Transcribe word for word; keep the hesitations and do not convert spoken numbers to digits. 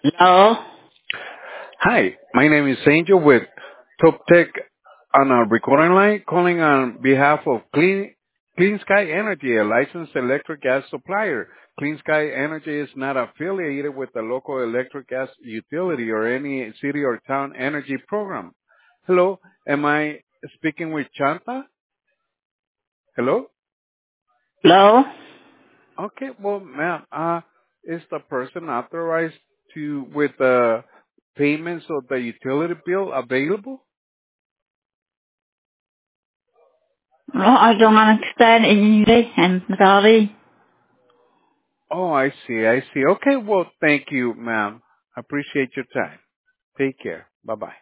No. Hi, my name is Angel with Top Tech on a recording line, calling on behalf of Clean Clean Sky Energy, a licensed electric gas supplier. Clean Sky Energy is not affiliated with the local electric gas utility or any city or town energy program. Hello, am I speaking with Chanta? Hello? No. Okay, well, ma'am, uh, is the person authorized to with the payments of the utility bill available? No, I don't understand English. I'm sorry. Oh, I see. I see. Okay. Well, thank you, ma'am. I appreciate your time. Take care. Bye bye.